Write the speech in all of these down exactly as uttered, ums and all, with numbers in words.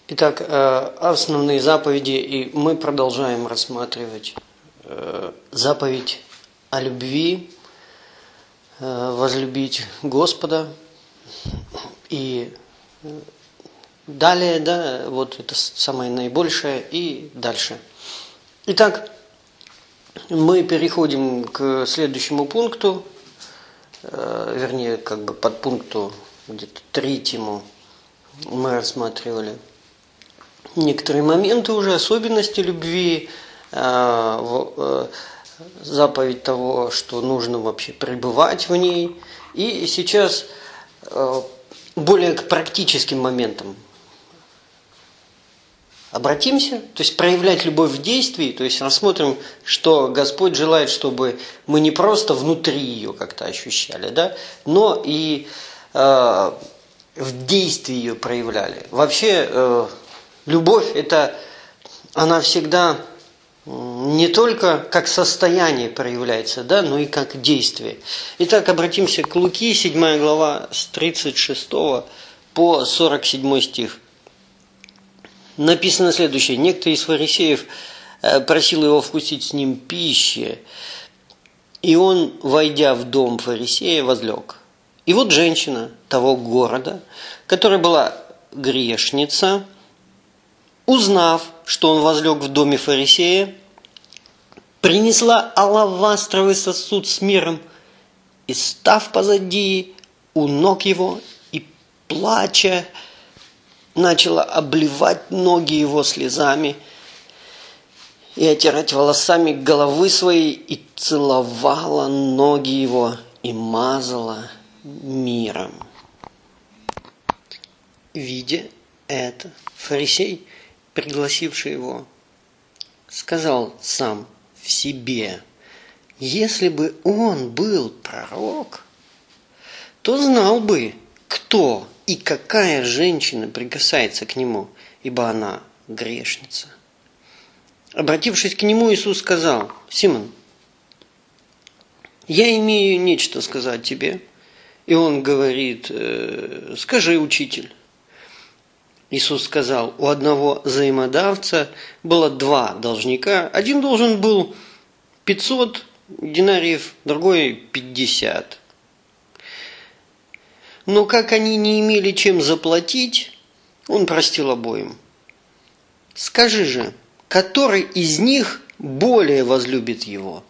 Итак, основные заповеди, и мы продолжаем рассматривать заповедь о любви, возлюбить Господа. И далее, да, вот это самое наибольшее, и дальше. Итак, мы переходим к следующему пункту, вернее, как бы подпункту где-то третьему. Мы рассматривали некоторые моменты уже, особенности любви, заповедь того, что нужно вообще пребывать в ней. И сейчас более к практическим моментам обратимся, то есть проявлять любовь в действии, то есть рассмотрим, что Господь желает, чтобы мы не просто внутри ее как-то ощущали, да, но и э, в действии ее проявляли. Вообще э, любовь это, она всегда не только как состояние проявляется, да, но и как действие. Итак, обратимся к Луки, седьмая глава, с тридцать шестого по сорок седьмой стих. Написано следующее. Некто из фарисеев просил его вкусить с ним пищи, и он, войдя в дом фарисея, возлег. И вот женщина того города, которая была грешница, узнав, что он возлег в доме фарисея, принесла алавастровый сосуд с миром и, став позади у ног его и плача, начала обливать ноги его слезами и отирать волосами головы своей, и целовала ноги его и мазала миром. Видя это, фарисей, пригласивший его, сказал сам в себе: если бы он был пророк, то знал бы, кто и какая женщина прикасается к нему, ибо она грешница. Обратившись к нему, Иисус сказал: Симон, я имею нечто сказать тебе. И он говорит: скажи, учитель. Иисус сказал: у одного взаимодавца было два должника. Один должен был пятьсот динариев, другой пятьдесят. Но как они не имели чем заплатить, он простил обоим. Скажи же, который из них более возлюбит его?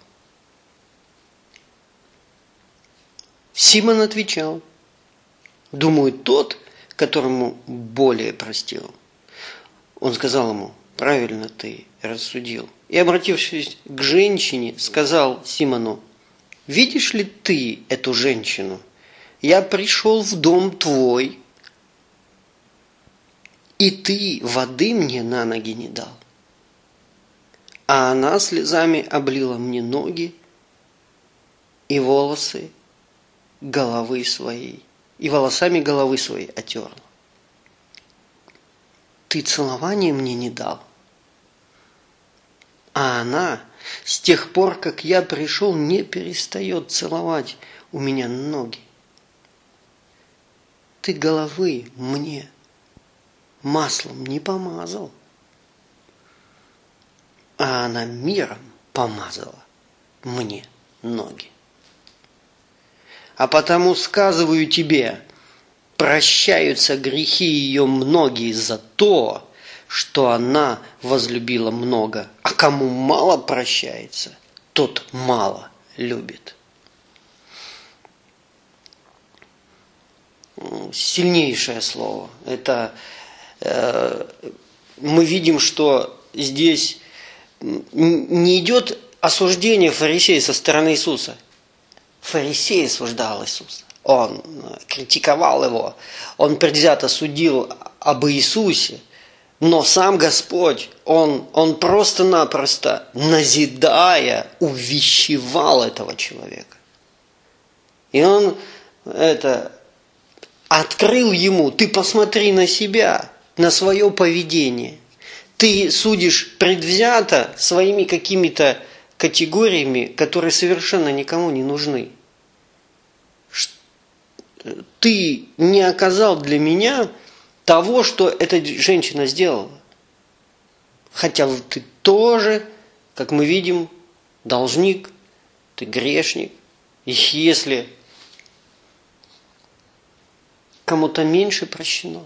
Симон отвечал: думаю, тот, которому более простил. Он сказал ему: правильно ты рассудил. И, обратившись к женщине, сказал Симону: видишь ли ты эту женщину? Я пришел в дом твой, и ты воды мне на ноги не дал. А она слезами облила мне ноги и волосы головы своей, и волосами головы своей отерла. Ты целования мне не дал. А она с тех пор, как я пришел, не перестает целовать у меня ноги. Ты головы мне маслом не помазал, а она миром помазала мне ноги. А потому сказываю тебе, прощаются грехи ее многие за то, что она возлюбила много, а кому мало прощается, тот мало любит. Сильнейшее слово. Это э, мы видим, что здесь не идет осуждение фарисея со стороны Иисуса. Фарисей осуждал Иисуса. Он критиковал его. Он предвзято судил об Иисусе. Но сам Господь, Он, он просто-напросто, назидая, увещевал этого человека. И Он это... открыл ему: ты посмотри на себя, на свое поведение. Ты судишь предвзято своими какими-то категориями, которые совершенно никому не нужны. Ты не оказал для меня того, что эта женщина сделала. Хотя ты тоже, как мы видим, должник, ты грешник. И если кому-то меньше прощено,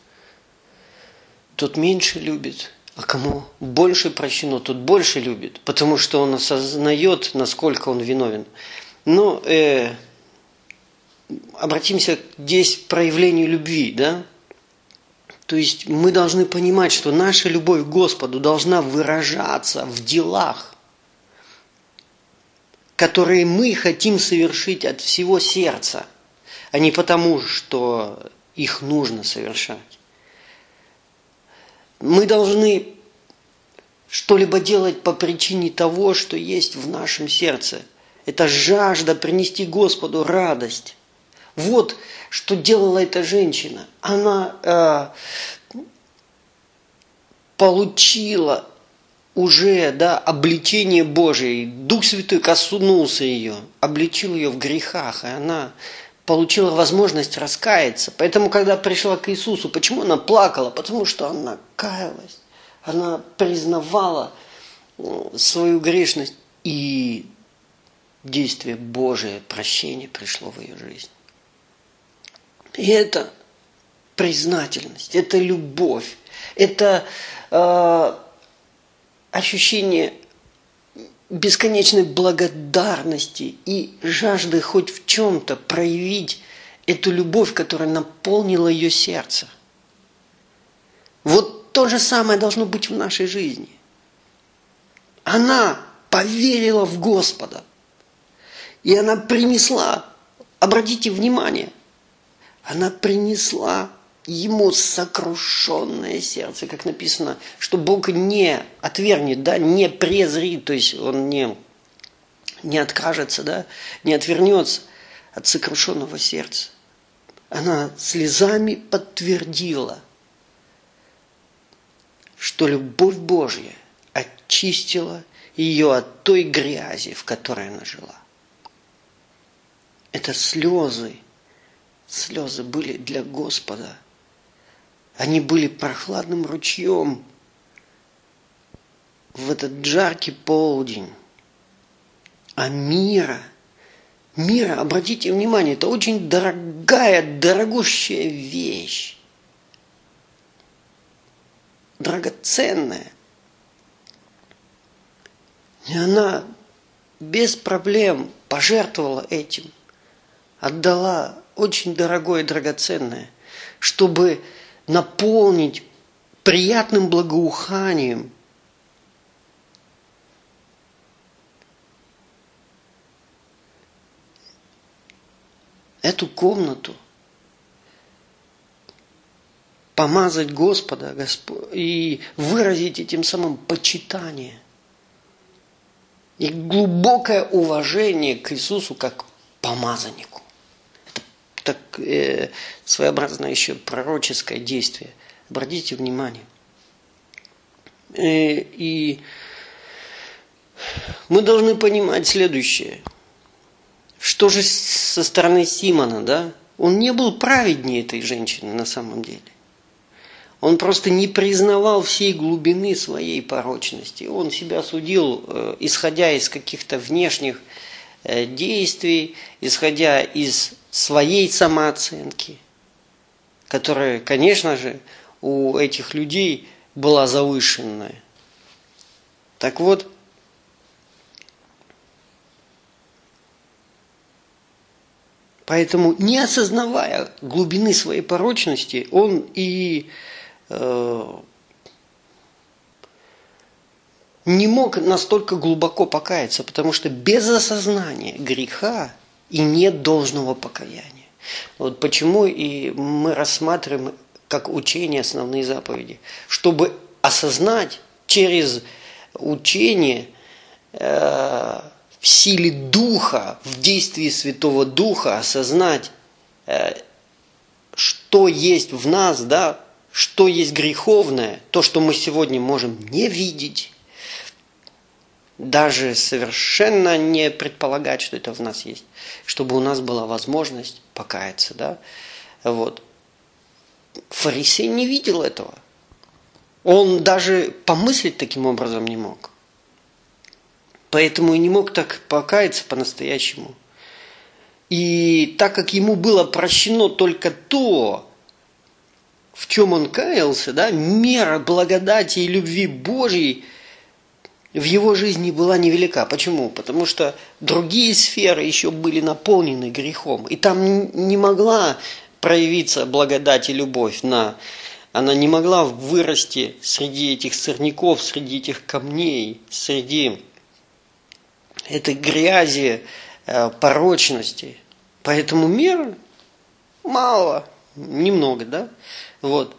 тот меньше любит. А кому больше прощено, тот больше любит. Потому что он осознает, насколько он виновен. Но э, обратимся здесь к проявлению любви, да? То есть мы должны понимать, что наша любовь к Господу должна выражаться в делах, которые мы хотим совершить от всего сердца, а не потому, что их нужно совершать. Мы должны что-либо делать по причине того, что есть в нашем сердце. Это жажда принести Господу радость. Вот что делала эта женщина. Она э, получила уже, да, обличение Божие. Дух Святой коснулся ее, обличил ее в грехах, и она получила возможность раскаяться. Поэтому, когда пришла к Иисусу, почему она плакала? Потому что она каялась. Она признавала свою грешность, и действие Божие, прощение пришло в ее жизнь. И это признательность, это любовь, это э, ощущение бесконечной благодарности и жажды хоть в чем-то проявить эту любовь, которая наполнила ее сердце. Вот то же самое должно быть в нашей жизни. Она поверила в Господа, и она принесла, обратите внимание, она принесла ему сокрушенное сердце, как написано, что Бог не отвергнет, да, не презрит, то есть Он не, не откажется, да, не отвернется от сокрушенного сердца. Она слезами подтвердила, что любовь Божья очистила ее от той грязи, в которой она жила. Это слезы, слезы были для Господа. Они были прохладным ручьем в этот жаркий полдень. А мира, мира, обратите внимание, это очень дорогая, дорогущая вещь. Драгоценная. И она без проблем пожертвовала этим. Отдала очень дорогое и драгоценное, чтобы наполнить приятным благоуханием эту комнату, помазать Господа и выразить этим самым почитание и глубокое уважение к Иисусу как помазаннику. Так э, своеобразное еще пророческое действие. Обратите внимание. Э, и мы должны понимать следующее. Что же со стороны Симона, да? Он не был праведнее этой женщины на самом деле. Он просто не признавал всей глубины своей порочности. Он себя судил, э, исходя из каких-то внешних э, действий, исходя из своей самооценки, которая, конечно же, у этих людей была завышенная. Так вот, поэтому, не осознавая глубины своей порочности, он и э, не мог настолько глубоко покаяться, потому что без осознания греха и нет должного покаяния. Вот почему и мы рассматриваем как учение основные заповеди. Чтобы осознать через учение э, в силе Духа, в действии Святого Духа, осознать, э, что есть в нас, да, что есть греховное, то, что мы сегодня можем не видеть, даже совершенно не предполагать, что это в нас есть, чтобы у нас была возможность покаяться, да, вот. фарисей не видел этого. Он даже помыслить таким образом не мог. Поэтому и не мог так покаяться по-настоящему. И так как ему было прощено только то, в чем он каялся, да, мера благодати и любви Божьей в его жизни была невелика. Почему? Потому что другие сферы еще были наполнены грехом. И там не могла проявиться благодать и любовь. На, она не могла вырасти среди этих сорняков, среди этих камней, среди этой грязи, порочности. Поэтому мер мало, немного, да? Вот.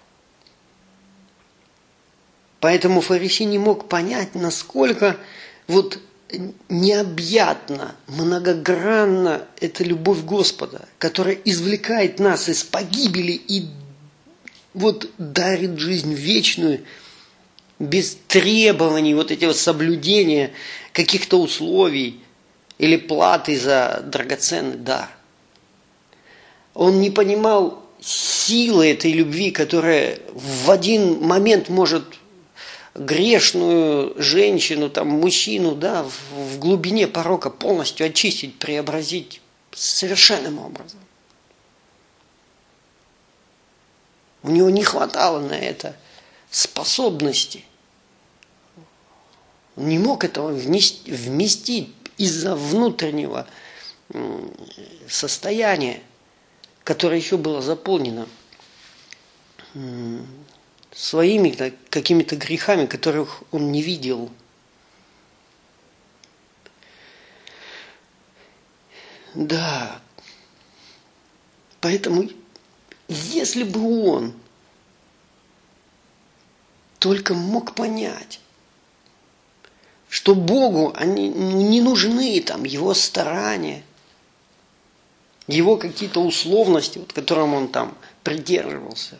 Поэтому фарисей не мог понять, насколько вот необъятно, многогранна эта любовь Господа, которая извлекает нас из погибели и вот дарит жизнь вечную, без требований, вот эти вот соблюдения каких-то условий или платы за драгоценный дар. Он не понимал силы этой любви, которая в один момент может грешную женщину, там, мужчину, да, в, в глубине порока полностью очистить, преобразить совершенным образом. У него не хватало на это способности. Он не мог этого внести, вместить из-за внутреннего состояния, которое еще было заполнено своими какими-то грехами, которых он не видел. Да. Поэтому, если бы он только мог понять, что Богу они не нужны там его старания, его какие-то условности, вот, которым он там придерживался,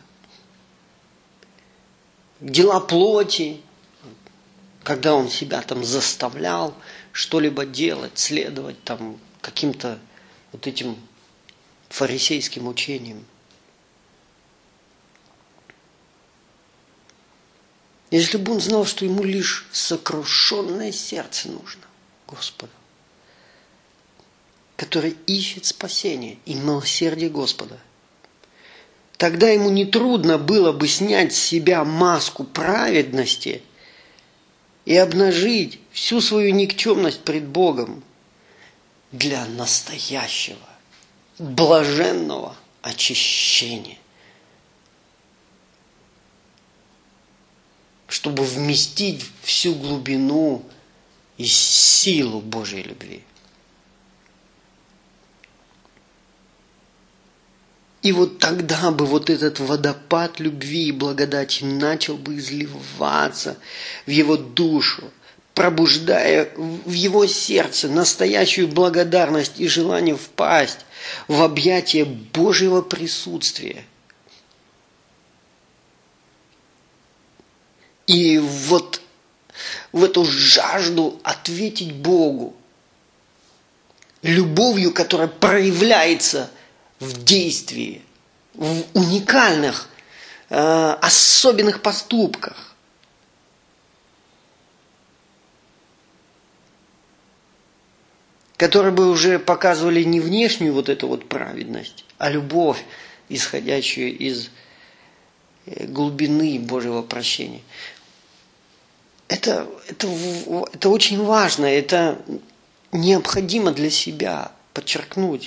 дела плоти, когда он себя там заставлял что-либо делать, следовать там каким-то вот этим фарисейским учениям. Если бы он знал, что ему лишь сокрушенное сердце нужно Господу, которое ищет спасение и милосердие Господа, тогда ему нетрудно было бы снять с себя маску праведности и обнажить всю свою никчемность пред Богом для настоящего, блаженного очищения, чтобы вместить всю глубину и силу Божьей любви. И вот тогда бы вот этот водопад любви и благодати начал бы изливаться в его душу, пробуждая в его сердце настоящую благодарность и желание впасть в объятия Божьего присутствия. И вот в эту жажду ответить Богу любовью, которая проявляется в действии, в уникальных, э, особенных поступках. Которые бы уже показывали не внешнюю вот эту вот праведность, а любовь, исходящую из глубины Божьего прощения. Это, это, это очень важно, это необходимо для себя подчеркнуть.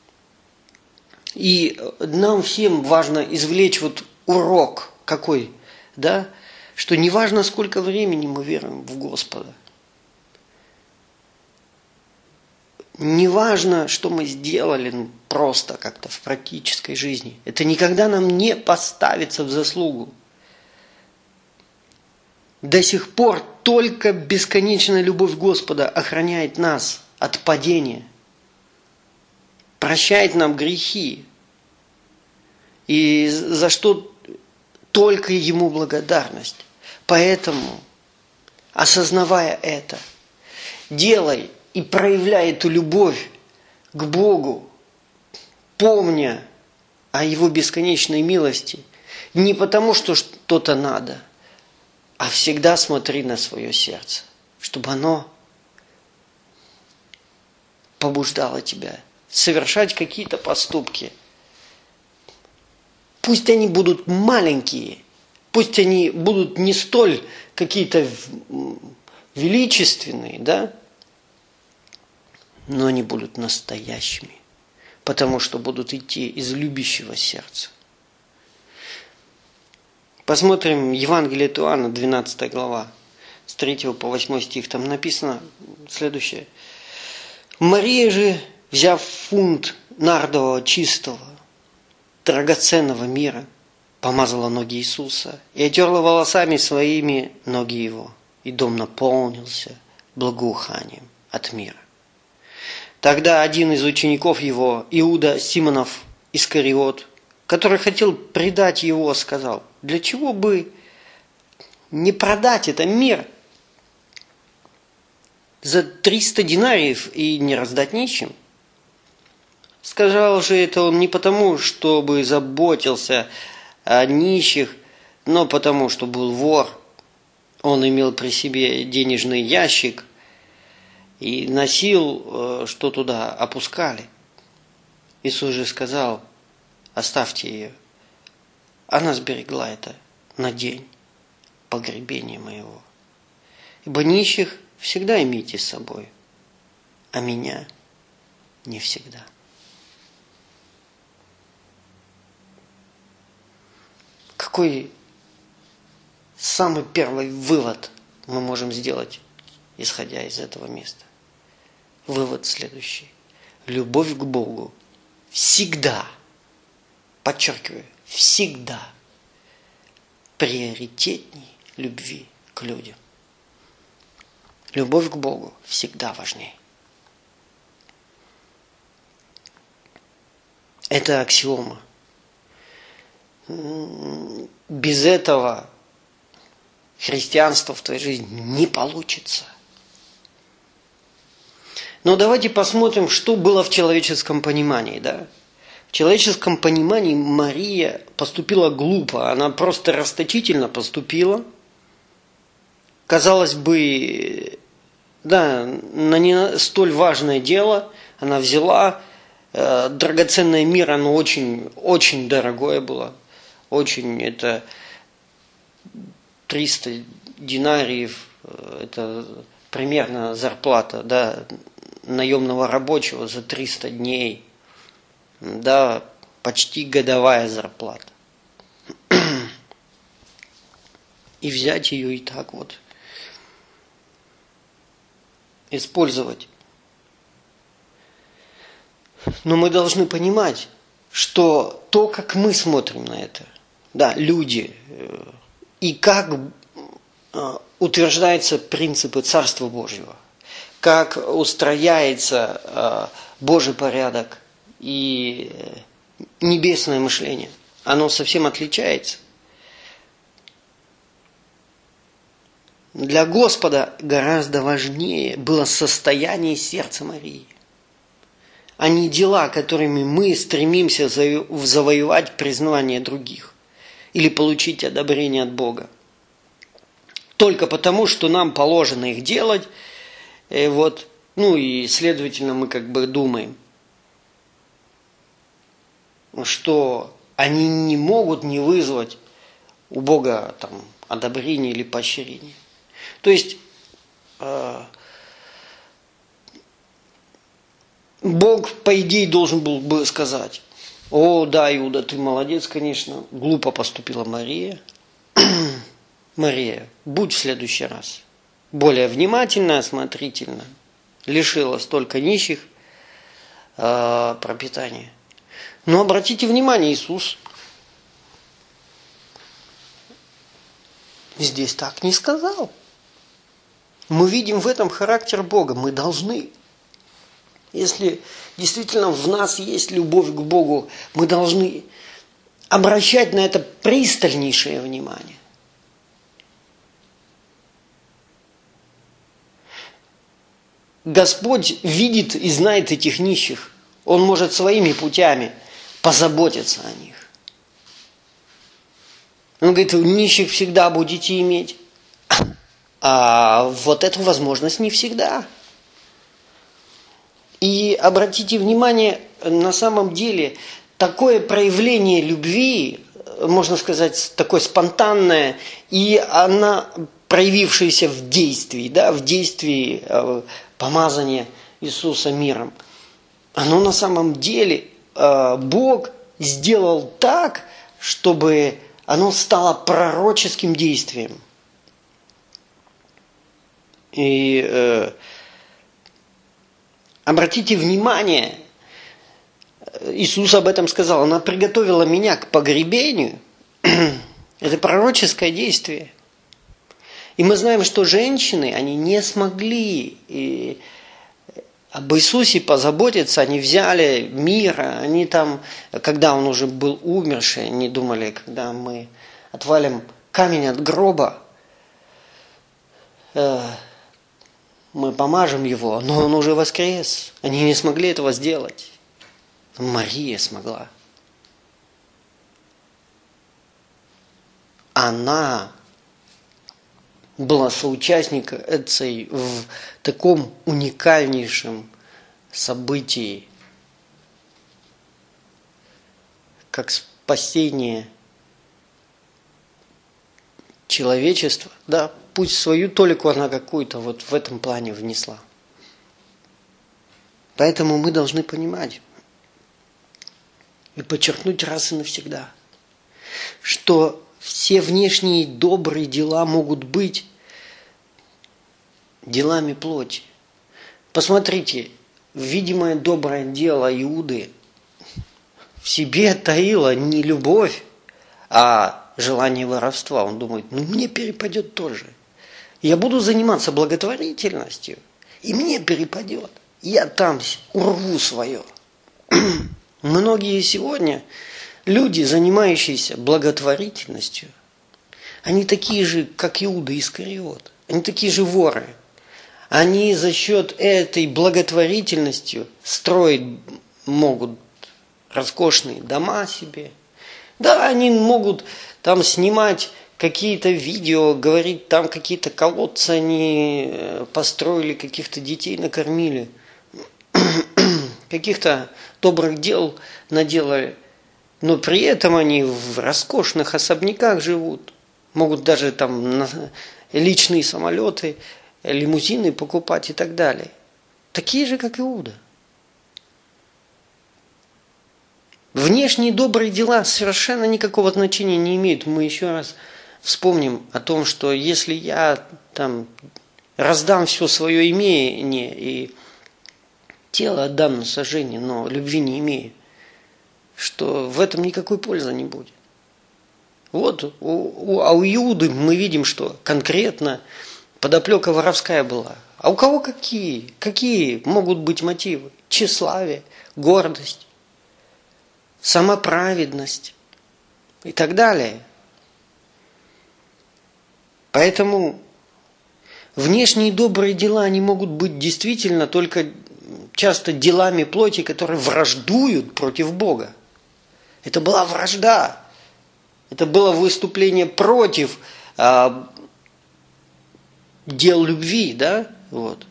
И нам всем важно извлечь вот урок какой, да, что не важно, сколько времени мы веруем в Господа. Не важно, что мы сделали ну, просто как-то в практической жизни. Это никогда нам не поставится в заслугу. До сих пор только бесконечная любовь Господа охраняет нас от падения, прощает нам грехи, и за что только Ему благодарность. Поэтому, осознавая это, делай и проявляй эту любовь к Богу, помня о Его бесконечной милости не потому, что что-то надо, а всегда смотри на свое сердце, чтобы оно побуждало тебя совершать какие-то поступки. Пусть они будут маленькие, пусть они будут не столь какие-то величественные, да, но они будут настоящими, потому что будут идти из любящего сердца. Посмотрим Евангелие от Иоанна, двенадцатая глава, с третьего по восьмой стих. Там написано следующее. Мария же, взяв фунт нардового чистого, драгоценного мира, помазала ноги Иисуса и отерла волосами своими ноги Его, и дом наполнился благоуханием от мира. Тогда один из учеников Его, Иуда Симонов Искариот, который хотел предать Его, сказал: для чего бы не продать это мир за триста динариев и не раздать нищим? Сказал же это он не потому, чтобы заботился о нищих, но потому, что был вор. Он имел при себе денежный ящик и носил, что туда опускали. Иисус же сказал: оставьте ее. Она сберегла это на день погребения моего. Ибо нищих всегда имейте с собой, а меня не всегда. Какой самый первый вывод мы можем сделать, исходя из этого места? Вывод следующий. Любовь к Богу всегда, подчеркиваю, всегда приоритетней любви к людям. Любовь к Богу всегда важнее. Это аксиома. Без этого христианство в твоей жизни не получится. Но давайте посмотрим, что было в человеческом понимании. Да? В человеческом понимании Мария поступила глупо. Она просто расточительно поступила. Казалось бы, да, на не столь важное дело она взяла. Э, драгоценный мир, оно очень, очень дорогое было. Очень, это триста динариев, это примерно зарплата, да, наемного рабочего за триста дней, да, почти годовая зарплата. И взять ее и так вот использовать. Но мы должны понимать, что то, как мы смотрим на это, да, люди, и как утверждаются принципы Царства Божьего, как устрояется Божий порядок и небесное мышление, оно совсем отличается. Для Господа гораздо важнее было состояние сердца Марии, а не дела, которыми мы стремимся завоевать признание других или получить одобрение от Бога. Только потому, что нам положено их делать, и вот, ну и, следовательно, мы как бы думаем, что они не могут не вызвать у Бога там одобрение или поощрение. То есть э, Бог, по идее, должен был бы сказать: о, да, Иуда, ты молодец, конечно, глупо поступила Мария. Мария, будь в следующий раз более внимательна, осмотрительна. Лишила столько нищих э, пропитания. Но обратите внимание, Иисус здесь так не сказал. Мы видим в этом характер Бога. Мы должны, если действительно в нас есть любовь к Богу, мы должны обращать на это пристальнейшее внимание. Господь видит и знает этих нищих. Он может своими путями позаботиться о них. Он говорит, нищих всегда будете иметь. А вот эту возможность не всегда. И обратите внимание, на самом деле, такое проявление любви, можно сказать, такое спонтанное, и она проявившаяся в действии, да, в действии э, помазания Иисуса миром, оно на самом деле э, Бог сделал так, чтобы оно стало пророческим действием. И э, обратите внимание, Иисус об этом сказал, она приготовила меня к погребению. Это пророческое действие. И мы знаем, что женщины, они не смогли и об Иисусе позаботиться, они взяли мира, они там, когда он уже был умерший, они думали, когда мы отвалим камень от гроба, э, мы помажем его, но он уже воскрес. Они не смогли этого сделать. Мария смогла. Она была соучастницей в таком уникальнейшем событии, как спасение человечества. Да, пусть свою толику она какую-то вот в этом плане внесла. Поэтому мы должны понимать и подчеркнуть раз и навсегда, что все внешние добрые дела могут быть делами плоти. Посмотрите, видимое доброе дело Иуды в себе таило не любовь, а желание воровства. Он думает, ну мне перепадет тоже. Я буду заниматься благотворительностью, и мне перепадет. Я там урву свое. Многие сегодня люди, занимающиеся благотворительностью, они такие же, как Иуда Искариот. Они такие же воры. Они за счет этой благотворительностью строить могут роскошные дома себе. Да, они могут там снимать какие-то видео, говорить, там какие-то колодцы они построили, каких-то детей накормили, каких-то добрых дел наделали. Но при этом они в роскошных особняках живут. Могут даже там личные самолеты, лимузины покупать и так далее. Такие же, как Иуда. Внешние добрые дела совершенно никакого значения не имеют. Мы еще раз вспомним о том, что если я там раздам все свое имение и тело отдам на сожжение, но любви не имею, что в этом никакой пользы не будет. Вот, у, у, а у Иуды мы видим, что конкретно подоплека воровская была. А у кого какие? Какие могут быть мотивы? Тщеславие, гордость, самоправедность и так далее. Поэтому внешние добрые дела, они могут быть действительно только часто делами плоти, которые враждуют против Бога. Это была вражда. Это было выступление против а, дел любви, да? Вот.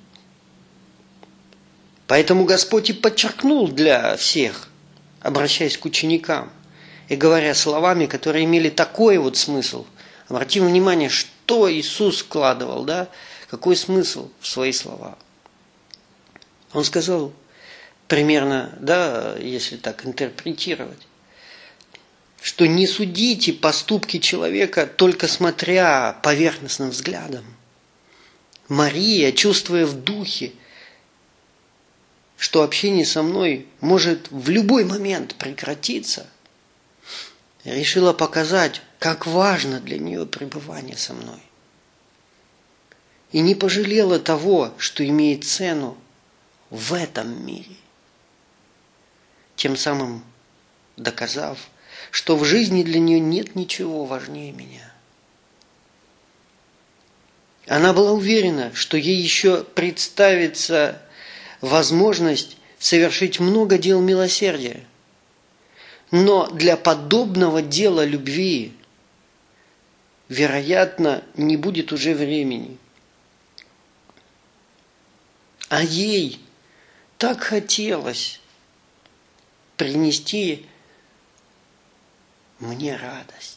Поэтому Господь и подчеркнул для всех, обращаясь к ученикам и говоря словами, которые имели такой вот смысл. Обратим внимание, что Иисус вкладывал, да? Какой смысл в свои слова. Он сказал примерно, да, если так интерпретировать, что не судите поступки человека, только смотря поверхностным взглядом. Мария, чувствуя в духе, что общение со мной может в любой момент прекратиться, решила показать, как важно для нее пребывание со мной. И не пожалела того, что имеет цену в этом мире, тем самым доказав, что в жизни для нее нет ничего важнее меня. Она была уверена, что ей еще представится возможность совершить много дел милосердия. Но для подобного дела любви, вероятно, не будет уже времени. А ей так хотелось принести мне радость.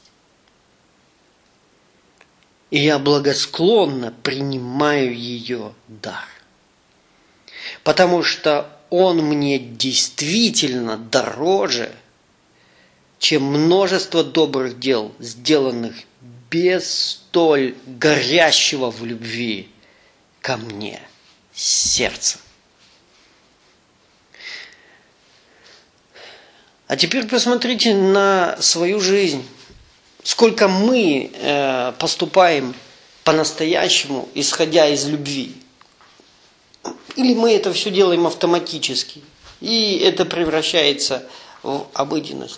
И я благосклонно принимаю ее дар. Потому что он мне действительно дороже, чем множество добрых дел, сделанных без столь горящего в любви ко мне сердца. А теперь посмотрите на свою жизнь. Сколько мы э, поступаем по-настоящему, исходя из любви. Или мы это все делаем автоматически. И это превращается в обыденность.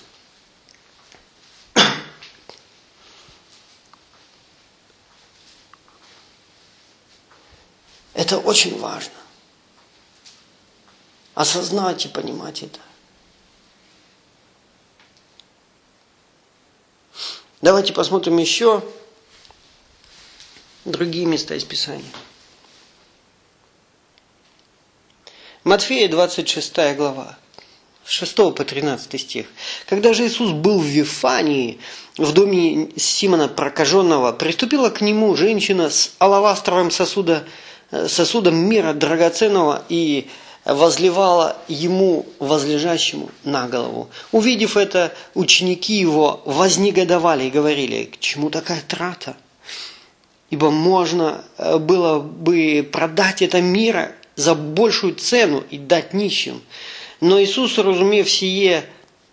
Это очень важно. Осознать и понимать это. Давайте посмотрим еще другие места из Писания. Матфея, двадцать шестая глава, с шестого по тринадцатый стих. Когда же Иисус был в Вифании, в доме Симона Прокаженного, приступила к нему женщина с алавастровым сосуда, сосудом мира драгоценного и возливала ему, возлежащему, на голову. Увидев это, ученики его вознегодовали и говорили: к чему такая трата? Ибо можно было бы продать это мира за большую цену и дать нищим. Но Иисус, разумев сие,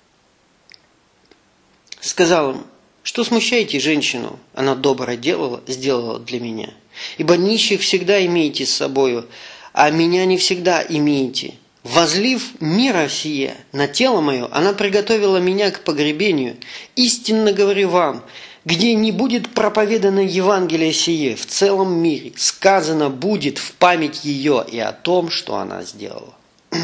сказал им: что смущаете женщину? Она доброе делала, сделала для меня. Ибо нищих всегда имеете с собою, а меня не всегда имеете. Возлив мира сие на тело мое, она приготовила меня к погребению. Истинно говорю вам, где не будет проповедано Евангелие сие в целом мире, сказано будет в память ее и о том, что она сделала.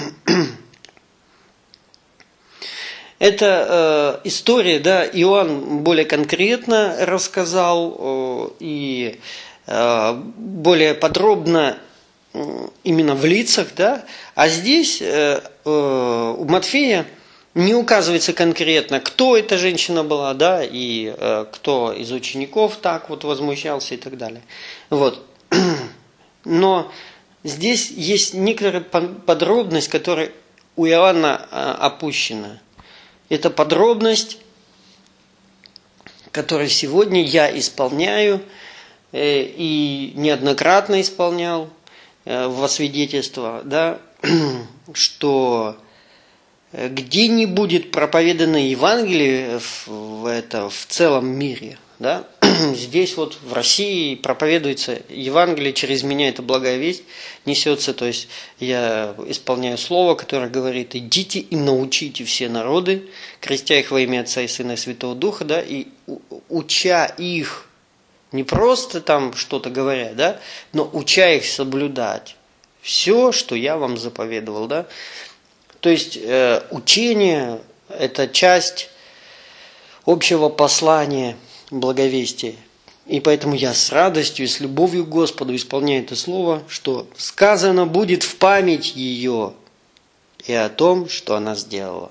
Это э, история, да, Иоанн более конкретно рассказал э, и э, более подробно э, именно в лицах, да, а здесь э, э, у Матфея не указывается конкретно, кто эта женщина была, да, и э, кто из учеников так вот возмущался и так далее. Вот. Но здесь есть некоторая подробность, которая у Иоанна э, опущена. Это подробность, которую сегодня я исполняю э, и неоднократно исполнял э, во свидетельство, да, что где не будет проповедано Евангелие в, в, это, в целом мире, да, здесь вот в России проповедуется Евангелие, через меня эта благая весть несется, то есть я исполняю слово, которое говорит: идите и научите все народы, крестя их во имя Отца и Сына и Святого Духа, да, и уча их, не просто там что-то говоря, да, но уча их соблюдать все, что я вам заповедовал, да. То есть э, учение – это часть общего послания благовестия. И поэтому я с радостью и с любовью к Господу исполняю это слово, что сказано будет в память ее и о том, что она сделала.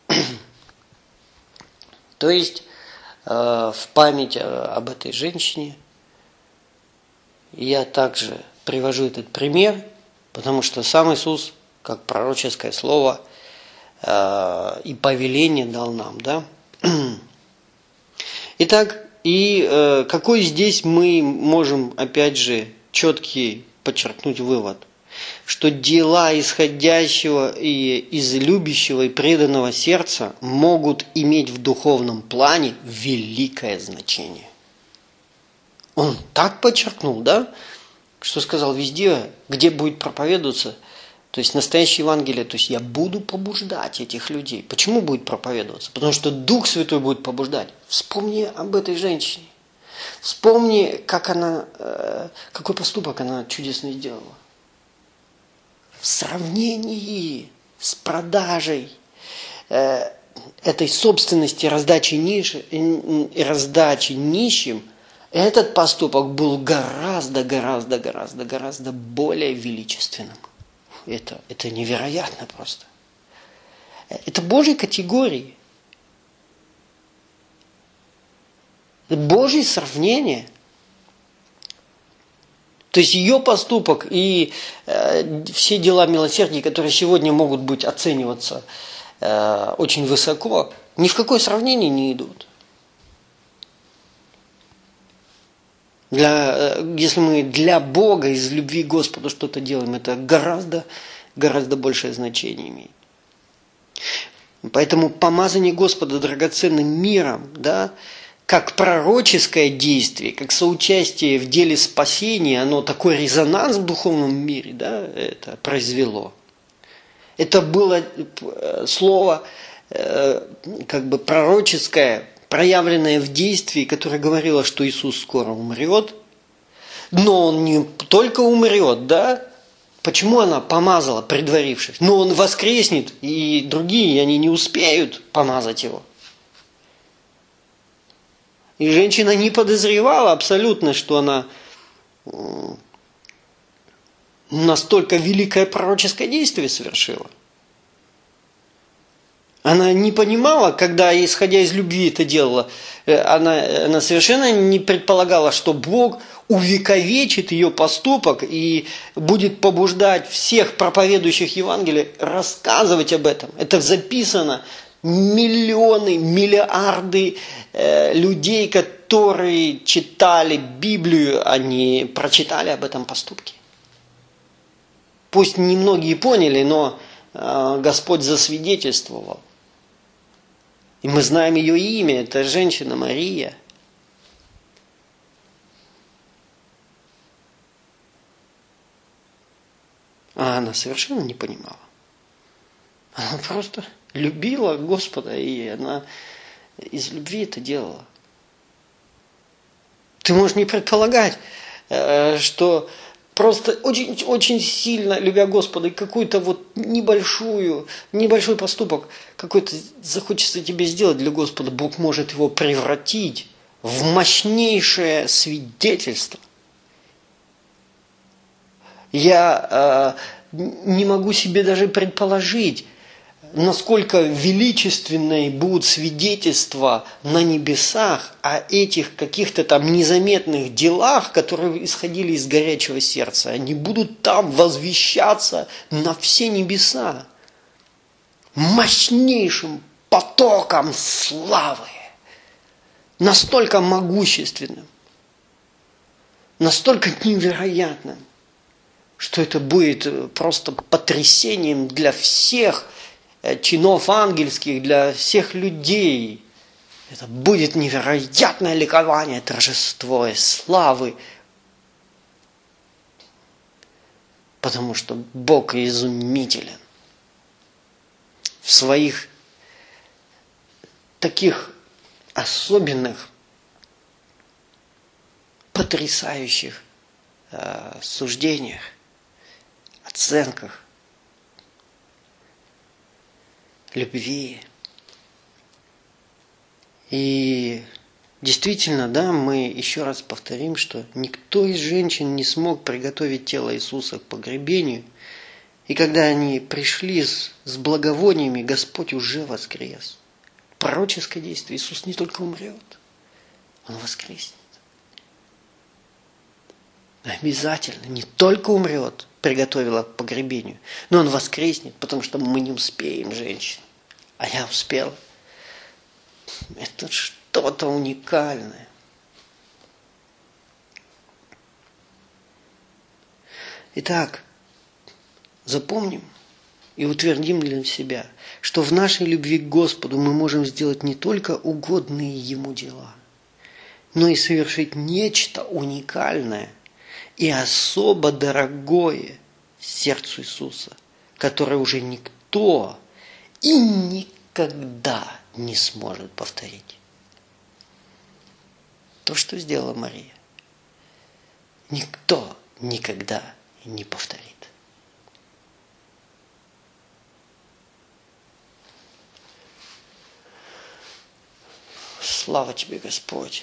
То есть э, в память об этой женщине я также привожу этот пример, потому что сам Иисус, как пророческое слово э, и повеление дал нам, да. Итак, и э, какой здесь мы можем, опять же, четкий подчеркнуть вывод, что дела исходящего и из любящего и преданного сердца могут иметь в духовном плане великое значение. Он так подчеркнул, да, что сказал: везде, где будет проповедоваться, то есть настоящее Евангелие, то есть я буду побуждать этих людей. Почему будет проповедоваться? Потому что Дух Святой будет побуждать. Вспомни об этой женщине. Вспомни, как она, какой поступок она чудесный сделала. В сравнении с продажей этой собственности раздачи, ниш, раздачи нищим, этот поступок был гораздо, гораздо, гораздо, гораздо более величественным. Это, это невероятно просто. Это Божьи категории. Это Божье сравнение. То есть ее поступок и э, все дела милосердия, которые сегодня могут быть оцениваться э, очень высоко, ни в какое сравнение не идут. Для, если мы для Бога из любви к Господу что-то делаем, это гораздо, гораздо большее значение имеет. Поэтому помазание Господа драгоценным миром, да, как пророческое действие, как соучастие в деле спасения, оно такой резонанс в духовном мире, да, это произвело. Это было слово как бы пророческое, проявленное в действии, которое говорило, что Иисус скоро умрет. Но Он не только умрет, да? Почему она помазала, предварившись? Но Он воскреснет, и другие, они не успеют помазать Его. И женщина не подозревала абсолютно, что она настолько великое пророческое действие совершила. Она не понимала, когда, исходя из любви, это делала, она, она совершенно не предполагала, что Бог увековечит ее поступок и будет побуждать всех проповедующих Евангелие рассказывать об этом. Это записано. Миллионы, миллиарды э, людей, которые читали Библию, они прочитали об этом поступке. Пусть немногие поняли, но э, Господь засвидетельствовал. И мы знаем ее имя, это женщина Мария. А она совершенно не понимала. Она просто любила Господа, и она из любви это делала. Ты можешь не предполагать, что просто очень, очень сильно любя Господа, и какую-то вот небольшую, небольшой поступок какой-то захочется тебе сделать для Господа, Бог может его превратить в мощнейшее свидетельство. Я э, не могу себе даже предположить, насколько величественные будут свидетельства на небесах о этих каких-то там незаметных делах, которые исходили из горячего сердца. Они будут там возвещаться на все небеса мощнейшим потоком славы, настолько могущественным, настолько невероятным, что это будет просто потрясением для всех чинов ангельских, для всех людей. Это будет невероятное ликование, торжество и славы. Потому что Бог изумителен в своих таких особенных, потрясающих э, суждениях, оценках любви. И действительно, да, мы еще раз повторим, что никто из женщин не смог приготовить тело Иисуса к погребению. И когда они пришли с, с благовониями, Господь уже воскрес. Пророческое действие. Иисус не только умрет, Он воскреснет. Обязательно. Не только умрет, приготовила к погребению, но Он воскреснет, потому что мы не успеем, женщины. А я успела. Это что-то уникальное. Итак, запомним и утвердим для себя, что в нашей любви к Господу мы можем сделать не только угодные Ему дела, но и совершить нечто уникальное и особо дорогое сердцу Иисуса, которое уже никто и никогда не сможет повторить. То, что сделала Мария, никто никогда не повторит. Слава Тебе, Господь,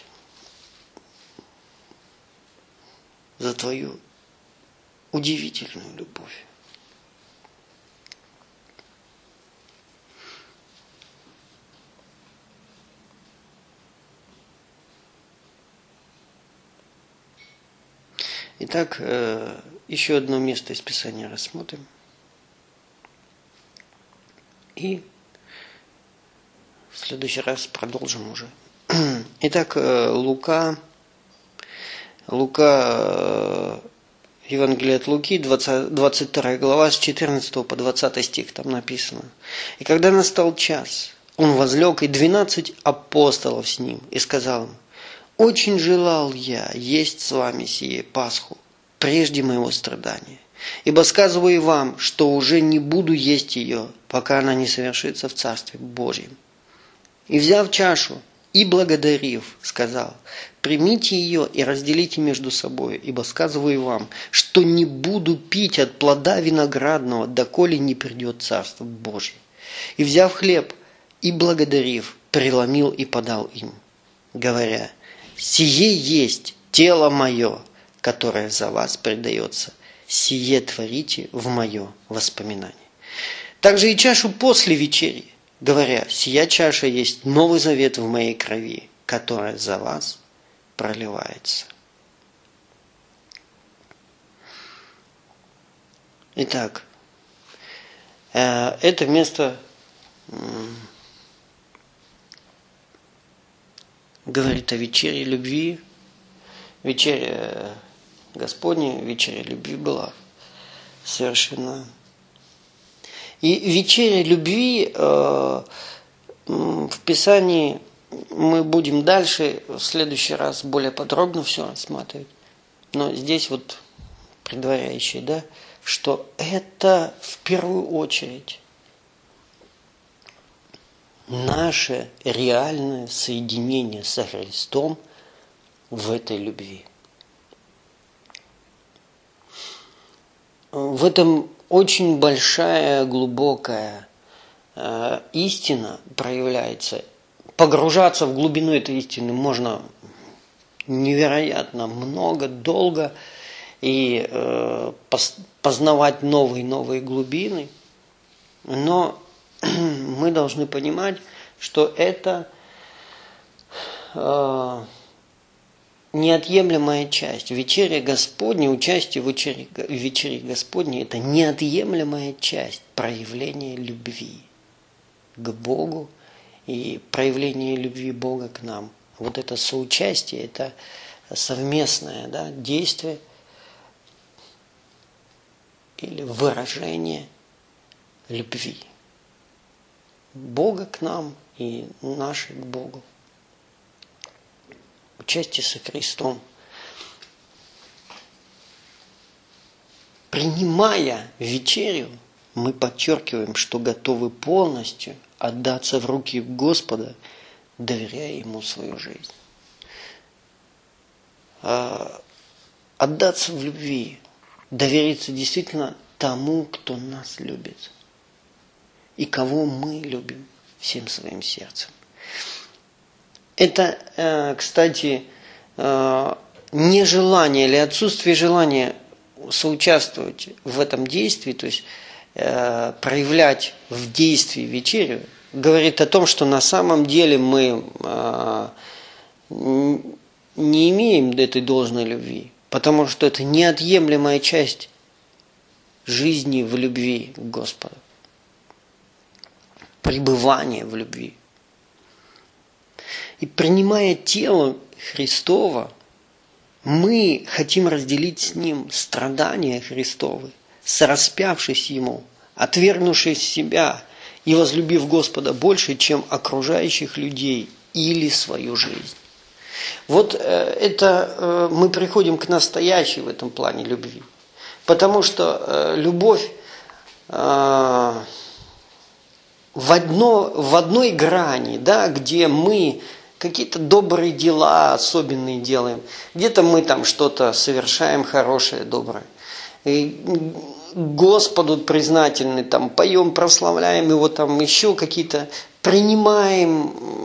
за Твою удивительную любовь. Итак, еще одно место из Писания рассмотрим. И в следующий раз продолжим уже. Итак, Лука, Лука, Евангелие от Луки, двадцать вторая глава, с четырнадцатого по двадцатый стих там написано. «И когда настал час, он возлег, и двенадцать апостолов с ним, и сказал им: очень желал я есть с вами сие Пасху, прежде моего страдания. Ибо сказываю вам, что уже не буду есть ее, пока она не совершится в Царстве Божьем. И взяв чашу, и благодарив, сказал: примите ее и разделите между собой, ибо сказываю вам, что не буду пить от плода виноградного, доколе не придет Царство Божье. И взяв хлеб, и благодарив, преломил и подал им, говоря: сие есть тело мое, которое за вас предается. Сие творите в мое воспоминание. Также и чашу после вечери, говоря: сия чаша есть новый завет в моей крови, которая за вас проливается. Итак, это место говорит о вечере любви. Вечеря Господня, вечеря любви была совершена. И вечеря любви э, в Писании мы будем дальше, в следующий раз более подробно все рассматривать. Но здесь вот предваряющее, да, что это в первую очередь наше реальное соединение со Христом в этой любви. В этом очень большая, глубокая э, истина проявляется. Погружаться в глубину этой истины можно невероятно много, долго, и э, познавать новые новые глубины. Но мы должны понимать, что это э, неотъемлемая часть. Вечеря Господня, участие в вечере, в вечере Господней – это неотъемлемая часть проявления любви к Богу и проявления любви Бога к нам. Вот это соучастие, это совместное, да, действие или выражение любви Бога к нам и нашей к Богу. Участие со Христом. Принимая вечерю, мы подчеркиваем, что готовы полностью отдаться в руки Господа, доверяя Ему свою жизнь. Отдаться в любви, довериться действительно тому, кто нас любит и кого мы любим всем своим сердцем. Это, кстати, нежелание или отсутствие желания соучаствовать в этом действии, то есть проявлять в действии вечерю, говорит о том, что на самом деле мы не имеем этой должной любви, потому что это неотъемлемая часть жизни в любви к Господу, пребывание в любви. И принимая тело Христово, мы хотим разделить с Ним страдания Христовы, сораспявшись Ему, отвергнувшись себя и возлюбив Господа больше, чем окружающих людей или свою жизнь. Вот это мы приходим к настоящей в этом плане любви. Потому что любовь в, одно, в одной грани, да, где мы какие-то добрые дела особенные делаем, где-то мы там что-то совершаем хорошее, доброе. И Господу признательны, там, поем, прославляем Его, там, еще какие-то, принимаем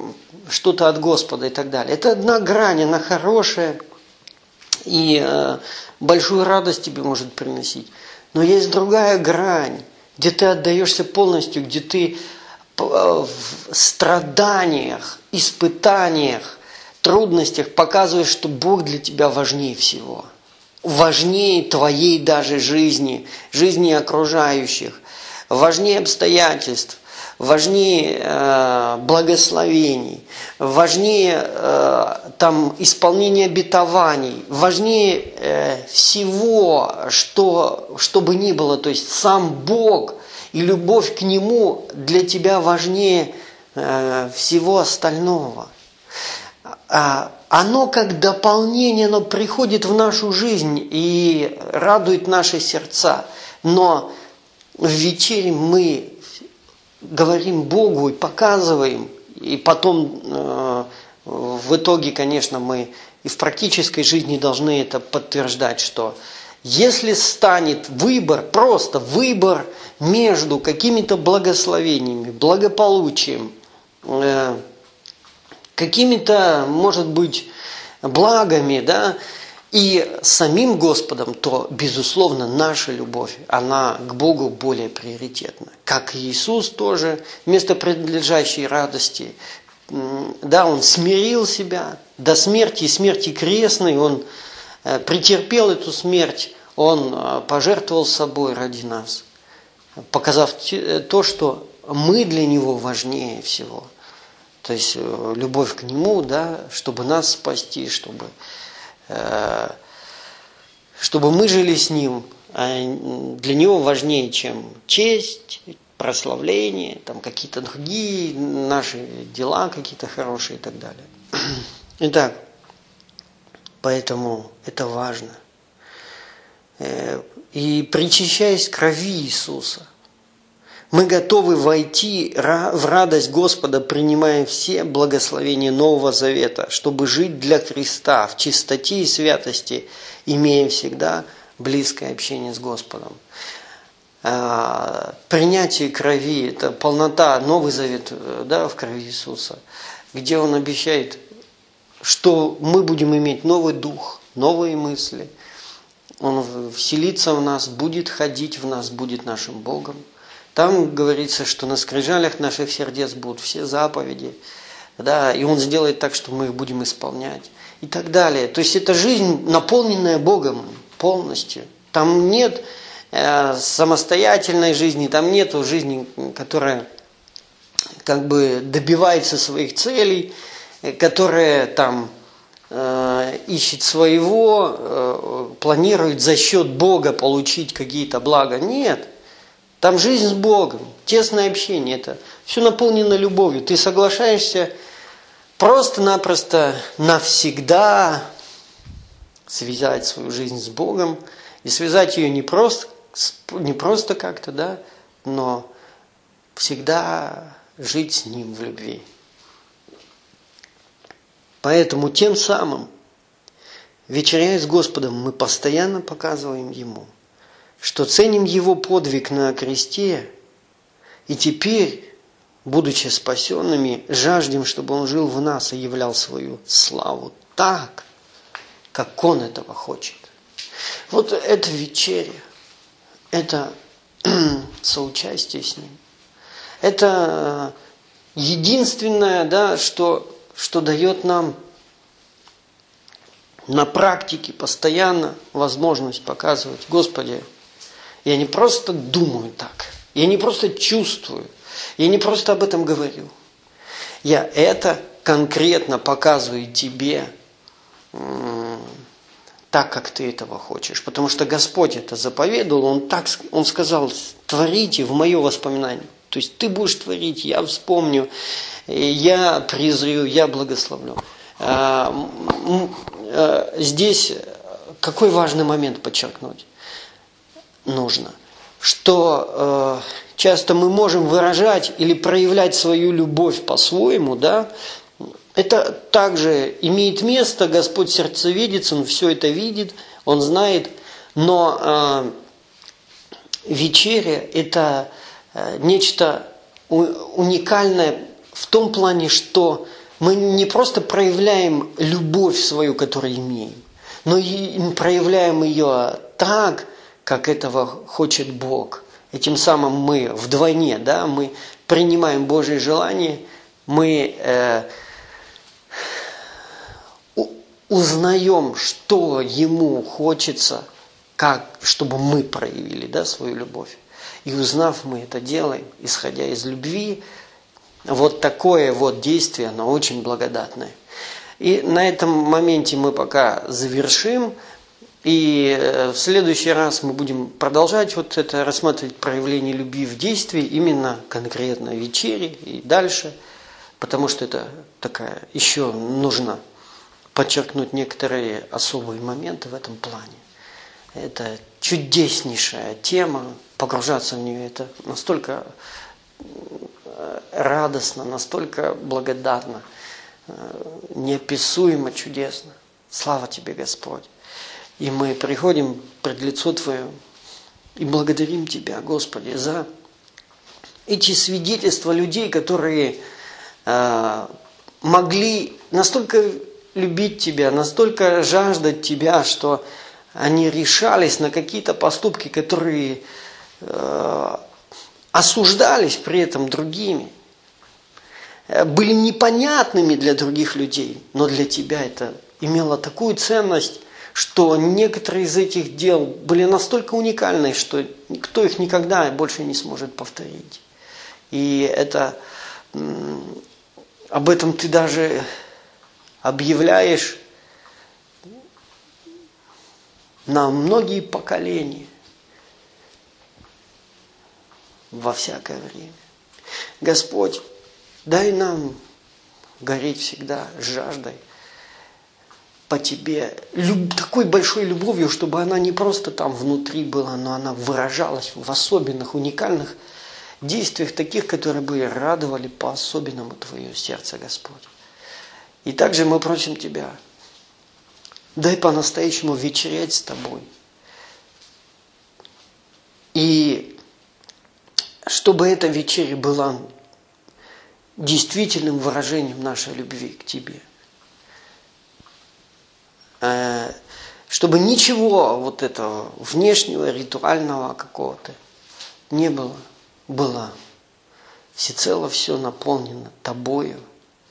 что-то от Господа и так далее. Это одна грань, она хорошая и э, большую радость тебе может приносить. Но есть другая грань, где ты отдаешься полностью, где ты в страданиях, испытаниях, трудностях показываешь, что Бог для тебя важнее всего. Важнее твоей даже жизни, жизни окружающих, важнее обстоятельств, важнее э, благословений, важнее э, там, исполнения обетований, важнее э, всего, что, что бы ни было. То есть сам Бог и любовь к Нему для тебя важнее э, всего остального. А, оно как дополнение, оно приходит в нашу жизнь и радует наши сердца. Но в вечере мы говорим Богу и показываем, и потом э, в итоге, конечно, мы и в практической жизни должны это подтверждать, что если станет выбор, просто выбор между какими-то благословениями, благополучием, э, какими-то, может быть, благами, да, и самим Господом, то, безусловно, наша любовь, она к Богу более приоритетна. Как и Иисус тоже, вместо принадлежащей радости, да, Он смирил себя до смерти, и смерти крестной, Он претерпел эту смерть, Он пожертвовал собой ради нас, показав то, что мы для Него важнее всего. То есть любовь к Нему, да, чтобы нас спасти, чтобы... чтобы мы жили с Ним, для Него важнее, чем честь, прославление, там какие-то другие наши дела, какие-то хорошие и так далее. Итак, поэтому это важно. И причащаясь крови Иисуса, мы готовы войти в радость Господа, принимая все благословения Нового Завета, чтобы жить для Христа в чистоте и святости, имея всегда близкое общение с Господом. Принятие крови – это полнота, Новый Завет, да, в крови Иисуса, где Он обещает, что мы будем иметь новый дух, новые мысли. Он вселится в нас, будет ходить в нас, будет нашим Богом. Там говорится, что на скрижалях наших сердец будут все заповеди, да, и Он сделает так, что мы их будем исполнять и так далее. То есть это жизнь, наполненная Богом полностью. Там нет э, самостоятельной жизни, там нет жизни, которая как бы добивается своих целей, которая там э, ищет своего, э, планирует за счет Бога получить какие-то блага. Нет. Там жизнь с Богом, тесное общение, это все наполнено любовью. Ты соглашаешься просто-напросто навсегда связать свою жизнь с Богом и связать ее не просто, не просто как-то, да, но всегда жить с Ним в любви. Поэтому тем самым, вечеряя с Господом, мы постоянно показываем Ему, что ценим Его подвиг на кресте, и теперь, будучи спасенными, жаждем, чтобы Он жил в нас и являл свою славу так, как Он этого хочет. Вот это вечеря, это соучастие с Ним. Это единственное, да, что, что дает нам на практике постоянно возможность показывать: Господи, я не просто думаю так, я не просто чувствую, я не просто об этом говорю. Я это конкретно показываю Тебе так, как Ты этого хочешь. Потому что Господь это заповедовал, Он, так, Он сказал: творите в мое воспоминание. То есть Ты будешь творить, я вспомню, я презрю, я благословлю. Здесь какой важный момент подчеркнуть нужно, что э, часто мы можем выражать или проявлять свою любовь по-своему, да, это также имеет место, Господь сердцевидец, Он все это видит, Он знает, но э, вечеря – это э, нечто уникальное в том плане, что Мы не просто проявляем любовь свою, которую имеем, но и проявляем ее так, как этого хочет Бог. И тем самым мы вдвойне, да, мы принимаем Божие желание, мы э, узнаем, что Ему хочется, как, чтобы мы проявили, да, свою любовь. И узнав, мы это делаем, исходя из любви. Вот такое вот действие, оно очень благодатное. И на этом моменте мы пока завершим. И в следующий раз мы будем продолжать вот это, рассматривать проявление любви в действии, именно конкретно в вечере и дальше. Потому что это такая, еще нужно подчеркнуть некоторые особые моменты в этом плане. Это чудеснейшая тема, погружаться в нее, это настолько радостно, настолько благодатно, неописуемо чудесно. Слава Тебе, Господь! И мы приходим пред лицо Твое и благодарим Тебя, Господи, за эти свидетельства людей, которые э, могли настолько любить Тебя, настолько жаждать Тебя, что они решались на какие-то поступки, которые э, осуждались при этом другими, были непонятными для других людей, но для Тебя это имело такую ценность, что некоторые из этих дел были настолько уникальны, что никто их никогда больше не сможет повторить. И это, об этом ты даже объявляешь на многие поколения, во всякое время. Господь, дай нам гореть всегда жаждой по Тебе, люб, такой большой любовью, чтобы она не просто там внутри была, но она выражалась в особенных, уникальных действиях, таких, которые бы радовали по-особенному Твое сердце, Господь. И также мы просим Тебя, дай по-настоящему вечерять с Тобой. И чтобы эта вечеря была действительным выражением нашей любви к Тебе. Чтобы ничего вот этого внешнего, ритуального какого-то не было. Было всецело все наполнено Тобою.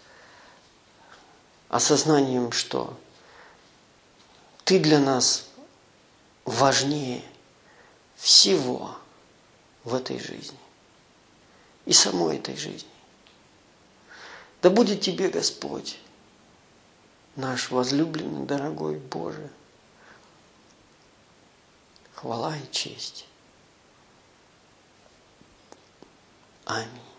Осознанием, что Ты для нас важнее всего в этой жизни. И самой этой жизни. Да будет Тебе, Господь, наш возлюбленный, дорогой Боже, хвала и честь. Аминь.